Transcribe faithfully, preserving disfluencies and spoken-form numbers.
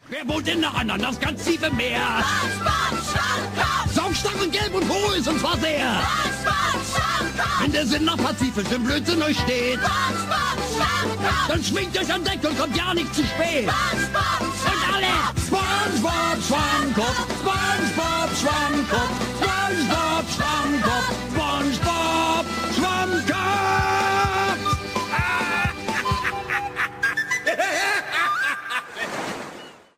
Wer wohnt denn noch an das ganz tiefe Meer? Saumstark und gelb und hohl ist und zwar sehr. Wenn der Sinn nach pazifischem Blödsinn euch steht, dann schwingt euch an Deck und kommt ja nicht zu spät.